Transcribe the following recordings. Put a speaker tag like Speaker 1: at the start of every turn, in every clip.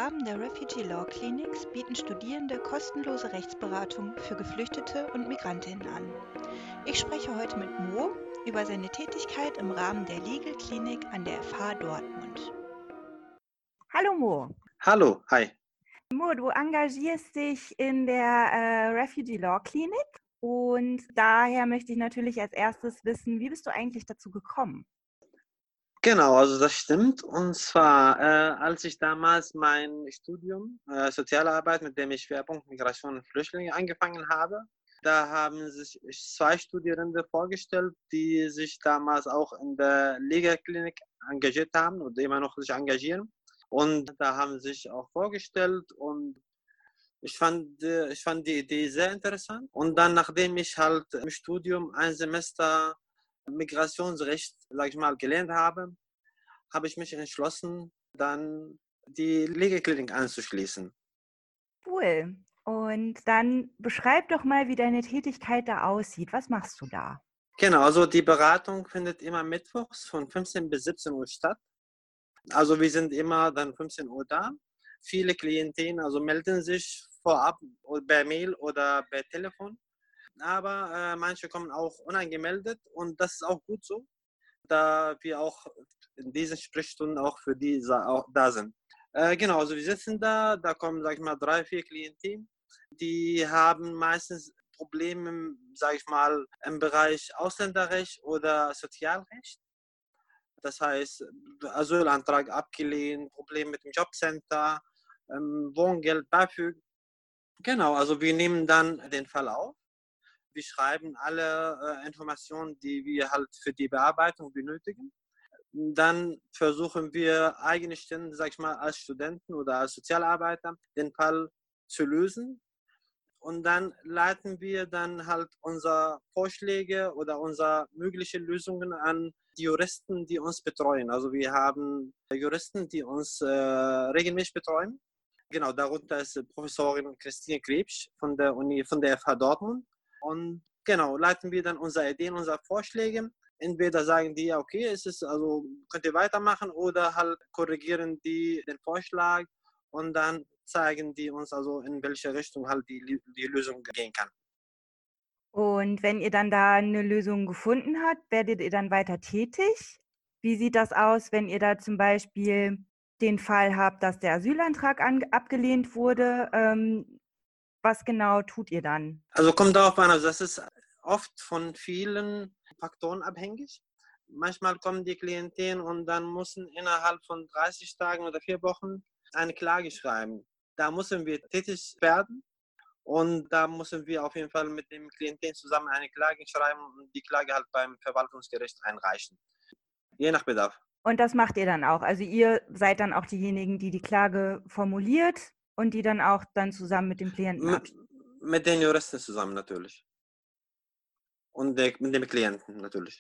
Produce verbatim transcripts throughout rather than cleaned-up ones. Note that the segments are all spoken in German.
Speaker 1: Rahmen der Refugee Law Clinics bieten Studierende kostenlose Rechtsberatung für Geflüchtete und Migrantinnen an. Ich spreche heute mit Mo über seine Tätigkeit im Rahmen der Legal Clinic an der F H Dortmund. Hallo Mo.
Speaker 2: Hallo, hi.
Speaker 1: Mo, du engagierst dich in der äh, Refugee Law Clinic und daher möchte ich natürlich als erstes wissen, wie bist du eigentlich dazu gekommen?
Speaker 2: Genau, also das stimmt. Und zwar, äh, als ich damals mein Studium äh, Soziale Arbeit, mit dem ich Schwerpunkt Migration und Flüchtlinge angefangen habe, da haben sich zwei Studierende vorgestellt, die sich damals auch in der Legal Clinic engagiert haben und immer noch sich engagieren. Und da haben sie sich auch vorgestellt und ich fand, äh, ich fand die Idee sehr interessant. Und dann, nachdem ich halt im Studium ein Semester Migrationsrecht, sag ich mal, gelernt habe, habe ich mich entschlossen, dann die Legal Clinic anzuschließen.
Speaker 1: Cool. Und dann beschreib doch mal, wie deine Tätigkeit da aussieht. Was machst du da?
Speaker 2: Genau, also die Beratung findet immer mittwochs von fünfzehn bis siebzehn Uhr statt. Also wir sind immer dann fünfzehn Uhr da. Viele Klientinnen also melden sich vorab per Mail oder per Telefon. Aber äh, manche kommen auch unangemeldet und das ist auch gut so, da wir auch in diesen Sprechstunden auch für die auch da sind. Äh, genau, also wir sitzen da, da kommen, sag ich mal, drei, vier Klienten, die haben meistens Probleme, sag ich mal, im Bereich Ausländerrecht oder Sozialrecht. Das heißt, Asylantrag abgelehnt, Problem mit dem Jobcenter, ähm, Wohngeld, BAföG. Genau, also wir nehmen dann den Fall auf. Wir schreiben alle äh, Informationen, die wir halt für die Bearbeitung benötigen. Dann versuchen wir eigenständig, sag ich mal, als Studenten oder als Sozialarbeiter den Fall zu lösen. Und dann leiten wir dann halt unsere Vorschläge oder unsere möglichen Lösungen an die Juristen, die uns betreuen. Also wir haben Juristen, die uns äh, regelmäßig betreuen. Genau, darunter ist Professorin Christine Krebsch von der Uni, von der F H Dortmund. Und genau, leiten wir dann unsere Ideen, unsere Vorschläge. Entweder sagen die, ja, okay, es ist, also könnt ihr weitermachen, oder halt korrigieren die den Vorschlag und dann zeigen die uns also, in welche Richtung halt die, die Lösung gehen kann.
Speaker 1: Und wenn ihr dann da eine Lösung gefunden habt, werdet ihr dann weiter tätig? Wie sieht das aus, wenn ihr da zum Beispiel den Fall habt, dass der Asylantrag an abgelehnt wurde? Ähm, was genau tut ihr dann?
Speaker 2: Also kommt darauf an, also das ist oft von vielen Faktoren abhängig. Manchmal kommen die Klienten und dann müssen innerhalb von dreißig Tagen oder vier Wochen eine Klage schreiben. Da müssen wir tätig werden und da müssen wir auf jeden Fall mit dem Klienten zusammen eine Klage schreiben und die Klage halt beim Verwaltungsgericht einreichen. Je nach Bedarf.
Speaker 1: Und das macht ihr dann auch? Also ihr seid dann auch diejenigen, die die Klage formuliert und die dann auch dann zusammen mit dem Klienten
Speaker 2: Mit,
Speaker 1: abschließt?
Speaker 2: mit den Juristen zusammen natürlich. Und der, mit dem Klienten natürlich.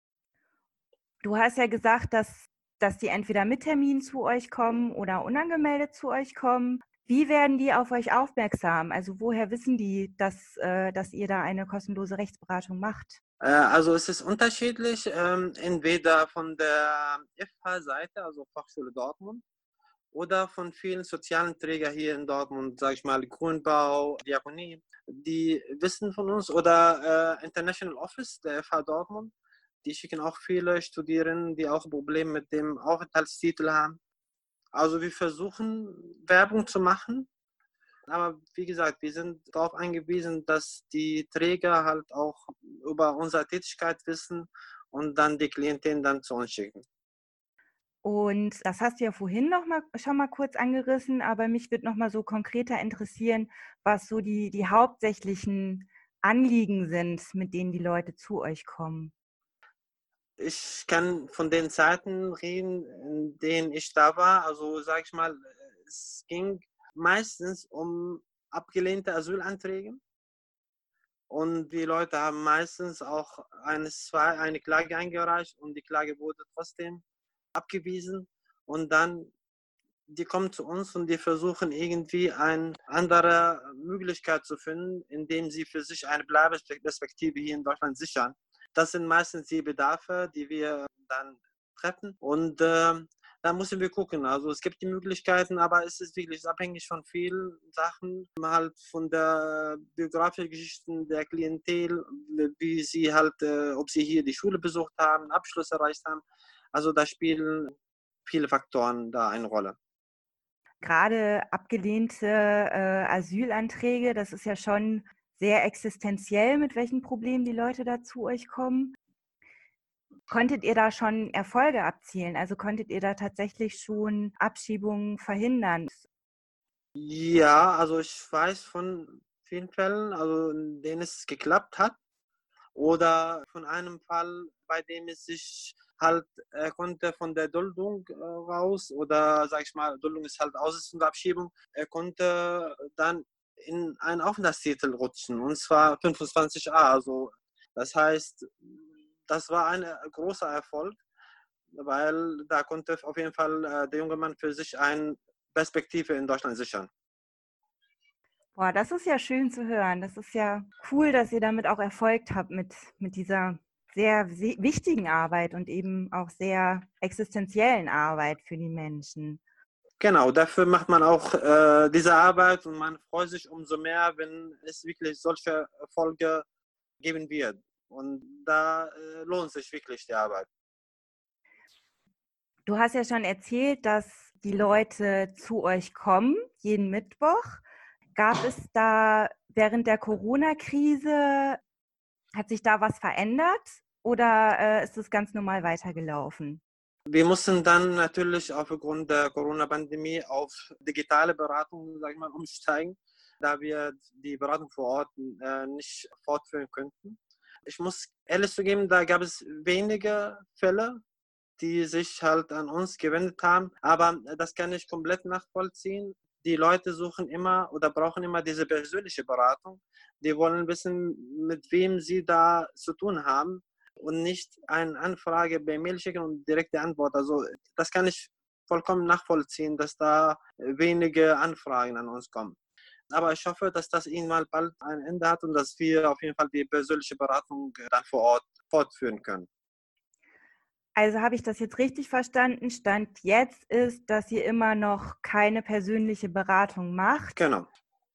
Speaker 1: Du hast ja gesagt, dass, dass die entweder mit Termin zu euch kommen oder unangemeldet zu euch kommen. Wie werden die auf euch aufmerksam? Also woher wissen die, dass, äh, dass ihr da eine kostenlose Rechtsberatung macht?
Speaker 2: Äh, also es ist unterschiedlich, ähm, entweder von der F H-Seite, also Fachschule Dortmund, oder von vielen sozialen Trägern hier in Dortmund, sage ich mal, Grünbau, Diakonie, die wissen von uns, oder äh, International Office der F H Dortmund, die schicken auch viele Studierende, die auch Probleme mit dem Aufenthaltstitel haben. Also wir versuchen Werbung zu machen, aber wie gesagt, wir sind darauf angewiesen, dass die Träger halt auch über unsere Tätigkeit wissen und dann die Klientin dann zu uns schicken.
Speaker 1: Und das hast du ja vorhin noch mal, schon mal kurz angerissen, aber mich würde noch mal so konkreter interessieren, was so die, die hauptsächlichen Anliegen sind, mit denen die Leute zu euch kommen.
Speaker 2: Ich kann von den Zeiten reden, in denen ich da war. Also sage ich mal, es ging meistens um abgelehnte Asylanträge. Und die Leute haben meistens auch eine, zwei, eine Klage eingereicht und die Klage wurde trotzdem abgewiesen. Und dann, die kommen zu uns und die versuchen irgendwie eine andere Möglichkeit zu finden, indem sie für sich eine Bleibeperspektive hier in Deutschland sichern. Das sind meistens die Bedarfe, die wir dann treffen. Und äh, dann da müssen wir gucken. Also es gibt die Möglichkeiten, aber es ist wirklich abhängig von vielen Sachen, halt von der biografischen Geschichten der Klientel, wie sie halt, äh, ob sie hier die Schule besucht haben, Abschluss erreicht haben. Also da spielen viele Faktoren da eine Rolle.
Speaker 1: Gerade abgelehnte äh, Asylanträge, das ist ja schon sehr existenziell, mit welchen Problemen die Leute da zu euch kommen. Konntet ihr da schon Erfolge abzielen? Also konntet ihr da tatsächlich schon Abschiebungen verhindern?
Speaker 2: Ja, also ich weiß von vielen Fällen, also in denen es geklappt hat. Oder von einem Fall, bei dem es sich halt, er konnte von der Duldung äh, raus oder sag ich mal, Duldung ist halt Aussetzung der Abschiebung, er konnte dann in einen Aufenthaltstitel rutschen und zwar fünfundzwanzig a. Also das heißt, das war ein großer Erfolg, weil da konnte auf jeden Fall äh, der junge Mann für sich eine Perspektive in Deutschland sichern.
Speaker 1: Boah, das ist ja schön zu hören. Das ist ja cool, dass ihr damit auch Erfolg habt mit, mit dieser sehr se- wichtigen Arbeit und eben auch sehr existenziellen Arbeit für die Menschen.
Speaker 2: Genau, dafür macht man auch äh, diese Arbeit und man freut sich umso mehr, wenn es wirklich solche Erfolge geben wird. Und da äh, lohnt sich wirklich die Arbeit.
Speaker 1: Du hast ja schon erzählt, dass die Leute zu euch kommen, jeden Mittwoch. Gab es da während der Corona-Krise, hat sich da was verändert oder äh, ist es ganz normal weitergelaufen?
Speaker 2: Wir mussten dann natürlich aufgrund der Corona-Pandemie auf digitale Beratung, sag ich mal, umsteigen, da wir die Beratung vor Ort äh, nicht fortführen könnten. Ich muss ehrlich zugeben, da gab es wenige Fälle, die sich halt an uns gewendet haben. Aber das kann ich komplett nachvollziehen. Die Leute suchen immer oder brauchen immer diese persönliche Beratung. Die wollen wissen, mit wem sie da zu tun haben und nicht eine Anfrage per Mail schicken und direkte Antwort. Also das kann ich vollkommen nachvollziehen, dass da wenige Anfragen an uns kommen. Aber ich hoffe, dass das irgendwann bald ein Ende hat und dass wir auf jeden Fall die persönliche Beratung dann vor Ort fortführen können.
Speaker 1: Also habe ich das jetzt richtig verstanden? Stand jetzt ist, dass ihr immer noch keine persönliche Beratung macht.
Speaker 2: Genau.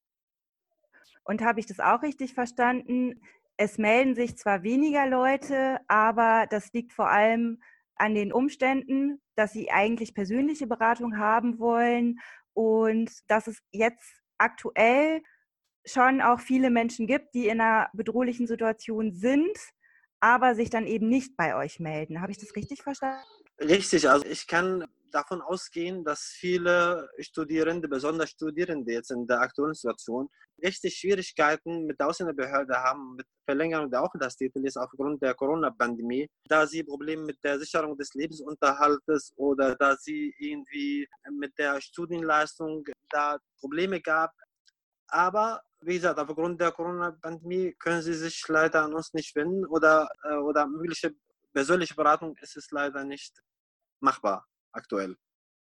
Speaker 1: Und habe ich das auch richtig verstanden? Es melden sich zwar weniger Leute, aber das liegt vor allem an den Umständen, dass sie eigentlich persönliche Beratung haben wollen und dass es jetzt aktuell schon auch viele Menschen gibt, die in einer bedrohlichen Situation sind, aber sich dann eben nicht bei euch melden. Habe ich das richtig verstanden?
Speaker 2: Richtig, also ich kann davon ausgehen, dass viele Studierende, besonders Studierende jetzt in der aktuellen Situation, richtig Schwierigkeiten mit der Ausländerbehörde haben, mit Verlängerung der Aufenthaltstitel ist aufgrund der Corona-Pandemie, da sie Probleme mit der Sicherung des Lebensunterhaltes oder da sie irgendwie mit der Studienleistung da Probleme gab. Aber wie gesagt, aufgrund der Corona-Pandemie können sie sich leider an uns nicht wenden oder, äh, oder mögliche persönliche Beratung ist es leider nicht machbar aktuell.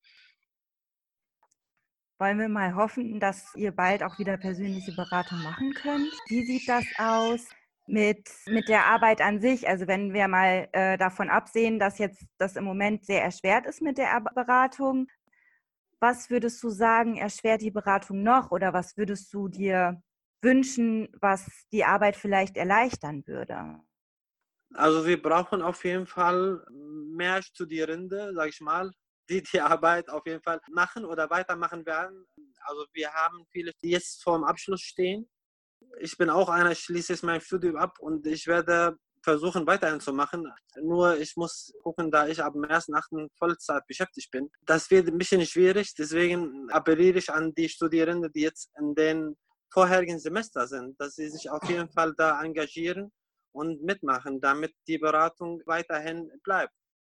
Speaker 1: Wollen wir mal hoffen, dass ihr bald auch wieder persönliche Beratung machen könnt. Wie sieht das aus mit, mit der Arbeit an sich? Also wenn wir mal äh, davon absehen, dass jetzt das im Moment sehr erschwert ist mit der Beratung, was würdest du sagen, erschwert die Beratung noch oder was würdest du dir wünschen, was die Arbeit vielleicht erleichtern würde?
Speaker 2: Also wir brauchen auf jeden Fall mehr Studierende, sage ich mal, die die Arbeit auf jeden Fall machen oder weitermachen werden. Also wir haben viele, die jetzt vor dem Abschluss stehen. Ich bin auch einer, ich schließe jetzt mein Studium ab und ich werde versuchen, weiterhin zu machen. Nur ich muss gucken, da ich ab dem ersten achten Vollzeit beschäftigt bin. Das wird ein bisschen schwierig, deswegen appelliere ich an die Studierenden, die jetzt in den vorherigen Semester sind, dass sie sich auf jeden Fall da engagieren und mitmachen, damit die Beratung weiterhin bleibt.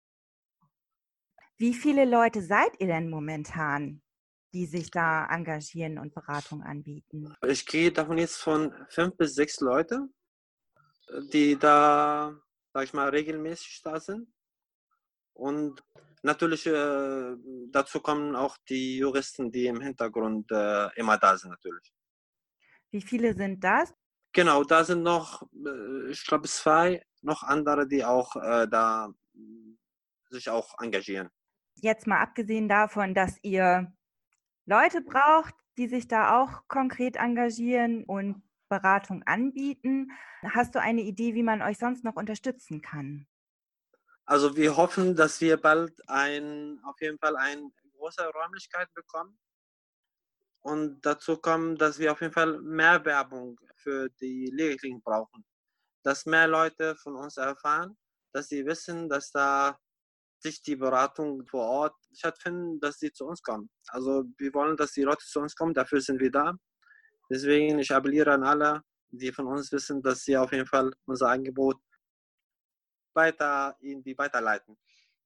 Speaker 1: Wie viele Leute seid ihr denn momentan, die sich da engagieren und Beratung anbieten?
Speaker 2: Ich gehe davon jetzt von fünf bis sechs Leute, die da, sag ich mal, regelmäßig da sind. Und natürlich äh, dazu kommen auch die Juristen, die im Hintergrund äh, immer da sind natürlich.
Speaker 1: Wie viele sind das?
Speaker 2: Genau, da sind noch, äh, ich glaube, zwei noch andere, die auch äh, da mh, sich auch engagieren.
Speaker 1: Jetzt mal abgesehen davon, dass ihr Leute braucht, die sich da auch konkret engagieren und Beratung anbieten, hast du eine Idee, wie man euch sonst noch unterstützen kann?
Speaker 2: Also wir hoffen, dass wir bald ein, auf jeden Fall eine große Räumlichkeit bekommen. Und dazu kommt, dass wir auf jeden Fall mehr Werbung für die Liegeklinik brauchen. Dass mehr Leute von uns erfahren, dass sie wissen, dass da sich die Beratung vor Ort stattfinden, dass sie zu uns kommen. Also wir wollen, dass die Leute zu uns kommen, dafür sind wir da. Deswegen, ich appelliere an alle, die von uns wissen, dass sie auf jeden Fall unser Angebot weiter irgendwie weiterleiten.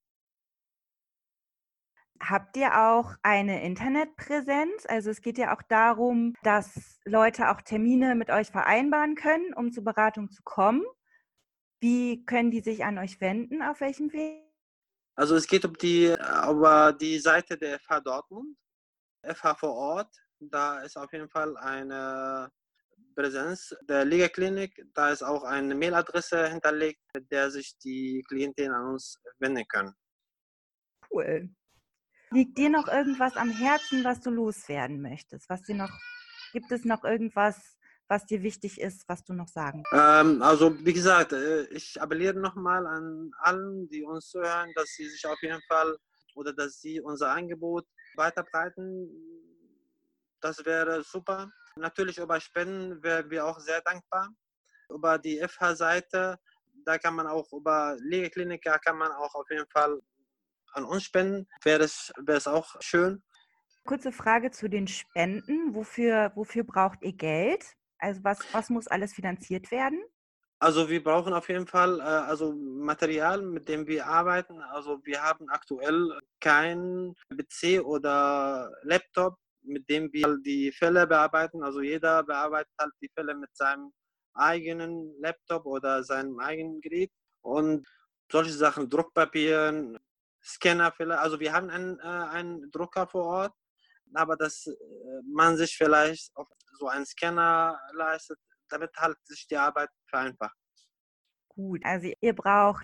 Speaker 1: Habt ihr auch eine Internetpräsenz? Also es geht ja auch darum, dass Leute auch Termine mit euch vereinbaren können, um zur Beratung zu kommen. Wie können die sich an euch wenden? Auf welchem Weg?
Speaker 2: Also es geht um die, über die Seite der F H Dortmund, F H vor Ort. Da ist auf jeden Fall eine Präsenz der Liegeklinik. Da ist auch eine Mailadresse hinterlegt, mit der sich die Klienten an uns wenden können.
Speaker 1: Cool. Liegt dir noch irgendwas am Herzen, was du loswerden möchtest? Was dir noch, gibt es noch irgendwas, was dir wichtig ist, was du noch sagen willst?
Speaker 2: Ähm, also wie gesagt, ich appelliere nochmal an allen, die uns zuhören, dass sie sich auf jeden Fall oder dass sie unser Angebot weiterbreiten. Das wäre super. Natürlich über Spenden wären wir auch sehr dankbar. Über die F H-Seite, da kann man auch über Liegeklinik, da kann man auch auf jeden Fall an uns spenden. Wäre es, wäre es auch schön.
Speaker 1: Kurze Frage zu den Spenden. Wofür, wofür braucht ihr Geld? Also was, was muss alles finanziert werden?
Speaker 2: Also wir brauchen auf jeden Fall äh, also Material, mit dem wir arbeiten. Also wir haben aktuell kein P C oder Laptop, mit dem wir die Fälle bearbeiten. Also jeder bearbeitet halt die Fälle mit seinem eigenen Laptop oder seinem eigenen Gerät. Und solche Sachen, Druckpapier, Scannerfälle. Also wir haben einen, äh, einen Drucker vor Ort, aber dass äh, man sich vielleicht auf so einen Scanner leistet, damit halt sich die Arbeit vereinfacht.
Speaker 1: Gut, also ihr braucht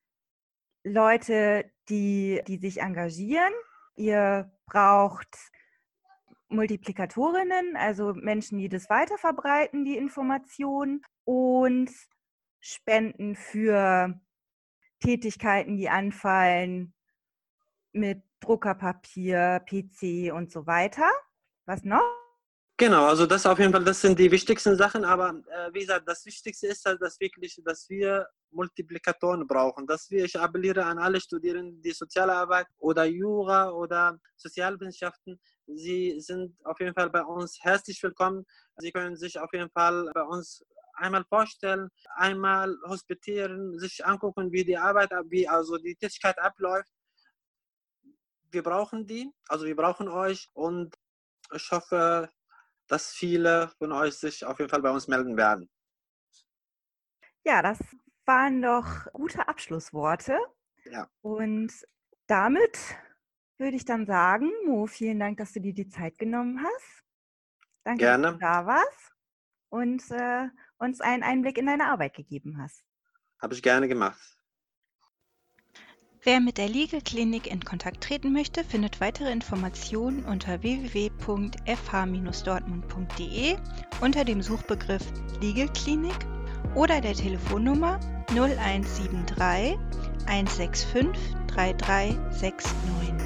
Speaker 1: Leute, die, die sich engagieren. Ihr braucht Multiplikatorinnen, also Menschen, die das weiterverbreiten, die Informationen, und Spenden für Tätigkeiten, die anfallen mit Druckerpapier, P C und so weiter. Was noch?
Speaker 2: Genau, also das auf jeden Fall, das sind die wichtigsten Sachen, aber äh, wie gesagt, das Wichtigste ist halt das wirklich, dass wir Multiplikatoren brauchen, dass wir, ich appelliere an alle Studierenden, die Sozialarbeit oder Jura oder Sozialwissenschaften, sie sind auf jeden Fall bei uns herzlich willkommen. Sie können sich auf jeden Fall bei uns einmal vorstellen, einmal hospitieren, sich angucken, wie die Arbeit, wie also die Tätigkeit abläuft. Wir brauchen die, also wir brauchen euch, und ich hoffe, dass viele von euch sich auf jeden Fall bei uns melden werden.
Speaker 1: Ja, das waren doch gute Abschlussworte.
Speaker 2: Ja.
Speaker 1: Und damit würde ich dann sagen, Mo, vielen Dank, dass du dir die Zeit genommen hast. Danke,
Speaker 2: Gerne.
Speaker 1: dass du da warst und äh, uns einen Einblick in deine Arbeit gegeben hast.
Speaker 2: Habe ich gerne gemacht.
Speaker 3: Wer mit der Liegeklinik in Kontakt treten möchte, findet weitere Informationen unter w w w punkt f h Bindestrich dortmund punkt d e unter dem Suchbegriff Liegeklinik oder der Telefonnummer null eins sieben drei eins sechs fünf drei drei sechs neun.